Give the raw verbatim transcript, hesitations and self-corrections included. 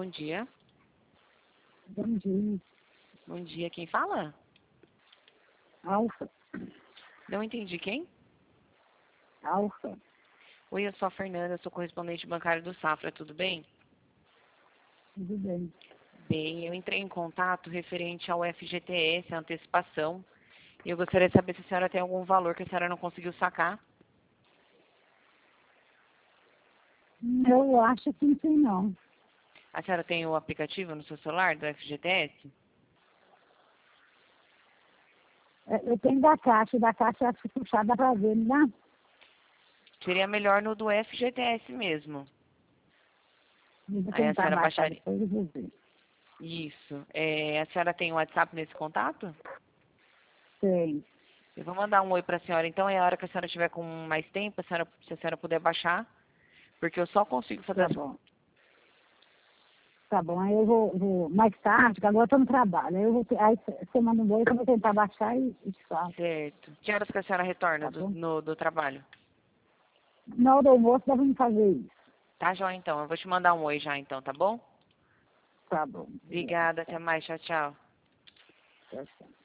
Bom dia. Bom dia. Bom dia, quem fala? Alfa. Não entendi quem? Alfa. Oi, eu sou a Fernanda, sou correspondente bancário do Safra, tudo bem? Tudo bem. Bem, eu entrei em contato referente ao F G T S, a antecipação, e eu gostaria de saber se a senhora tem algum valor que a senhora não conseguiu sacar. Eu acho que não tem, não. A senhora tem o aplicativo no seu celular do F G T S? É, Eu tenho da Caixa, da Caixa acho que puxar dá pra ver, não dá? Seria melhor no do F G T S mesmo. Eu vou Aí a tentar senhora baixar baixaria. depois e vou ver. Isso. É, a senhora tem o WhatsApp nesse contato? Tem. Eu vou mandar um oi para a senhora, então, é a hora que a senhora tiver com mais tempo, a senhora, se a senhora puder baixar, porque eu só consigo fazer Tá as... bom. Tá bom, aí eu vou, vou mais tarde, que agora eu tô no trabalho. Aí, eu vou, te- aí você manda um oi que eu vou tentar baixar e, e te falo. Certo. Que horas que a senhora retorna Tá do, bom? no, do trabalho? Na hora do almoço dá pra me fazer isso. Tá, João, então. Eu vou te mandar um oi já, então, tá bom? Tá bom. Obrigada. Obrigada, até mais. Tchau, tchau. Tchau, tchau.